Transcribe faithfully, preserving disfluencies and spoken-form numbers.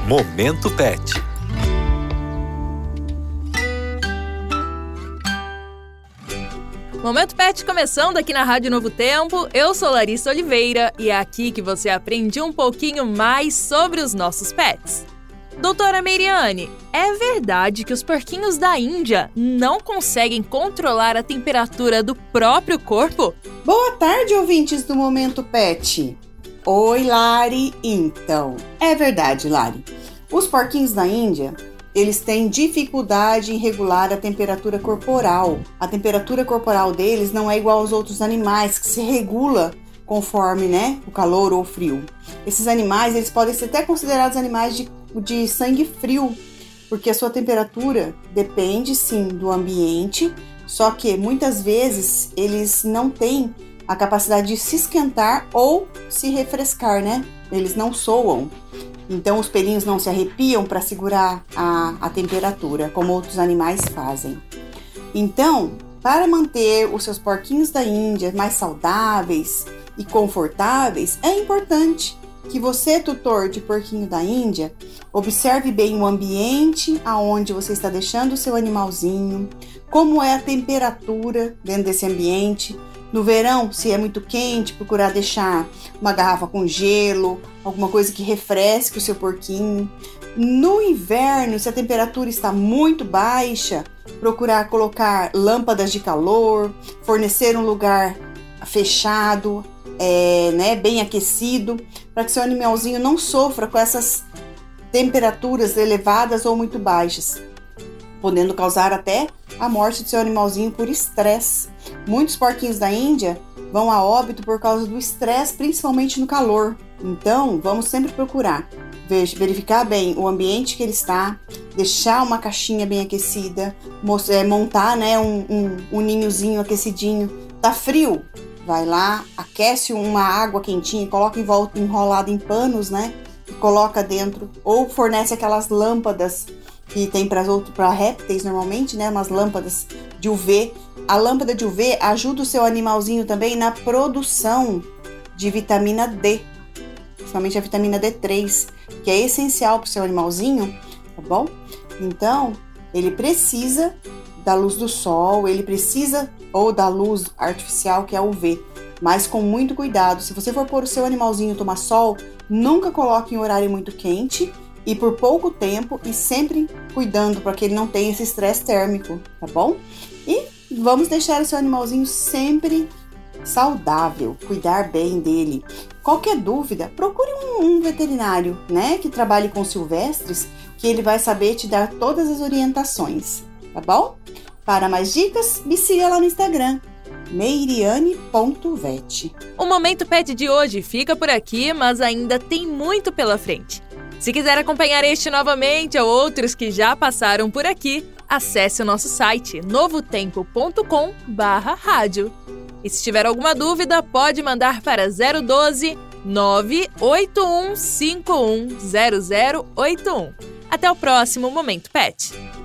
Momento Pet. Momento Pet começando aqui na Rádio Novo Tempo. Eu sou Larissa Oliveira e é aqui que você aprende um pouquinho mais sobre os nossos pets. Doutora Meiriane, é verdade que os porquinhos da Índia não conseguem controlar a temperatura do próprio corpo? Boa tarde, ouvintes do Momento Pet. Oi, Lari. Então, é verdade, Lari. Os porquinhos da Índia, eles têm dificuldade em regular a temperatura corporal. A temperatura corporal deles não é igual aos outros animais, que se regula conforme, né, o calor ou o frio. Esses animais, eles podem ser até considerados animais de, de sangue frio, porque a sua temperatura depende, sim, do ambiente, só que muitas vezes eles não têm a capacidade de se esquentar ou se refrescar, né? Eles não soam. Então, os pelinhos não se arrepiam para segurar a, a temperatura, como outros animais fazem. Então, para manter os seus porquinhos da Índia mais saudáveis e confortáveis, é importante que você, tutor de porquinho da Índia, observe bem o ambiente aonde você está deixando o seu animalzinho, como é a temperatura dentro desse ambiente. No verão, se é muito quente, procurar deixar uma garrafa com gelo, alguma coisa que refresque o seu porquinho. No inverno, se a temperatura está muito baixa, procurar colocar lâmpadas de calor, fornecer um lugar fechado, é, né, bem aquecido, para que seu animalzinho não sofra com essas temperaturas elevadas ou muito baixas, podendo causar até a morte do seu animalzinho por estresse. Muitos porquinhos da Índia vão a óbito por causa do estresse, principalmente no calor. Então, vamos sempre procurar verificar bem o ambiente que ele está, deixar uma caixinha bem aquecida, montar, né, um, um, um ninhozinho aquecidinho. Tá frio? Vai lá, aquece uma água quentinha, coloca em volta, enrolado em panos, né, e coloca dentro. Ou fornece aquelas lâmpadas que tem para répteis normalmente, né, umas lâmpadas de U V. A lâmpada de U V ajuda o seu animalzinho também na produção de vitamina D, principalmente a vitamina D três, que é essencial para o seu animalzinho, tá bom? Então, ele precisa da luz do sol, ele precisa ou da luz artificial, que é a U V, mas com muito cuidado. Se você for pôr o seu animalzinho tomar sol, nunca coloque em horário muito quente e por pouco tempo, e sempre cuidando para que ele não tenha esse estresse térmico, tá bom? E vamos deixar o seu animalzinho sempre saudável, cuidar bem dele. Qualquer dúvida, procure um, um veterinário, né, que trabalhe com silvestres, que ele vai saber te dar todas as orientações, tá bom? Para mais dicas, me siga lá no Instagram, meiriane ponto vet. O Momento Pet de hoje fica por aqui, mas ainda tem muito pela frente. Se quiser acompanhar este novamente ou outros que já passaram por aqui, acesse o nosso site novo tempo ponto com barra rádio. E se tiver alguma dúvida, pode mandar para zero um dois, nove oito um cinco um zero zero oito um. Até o próximo Momento Pet!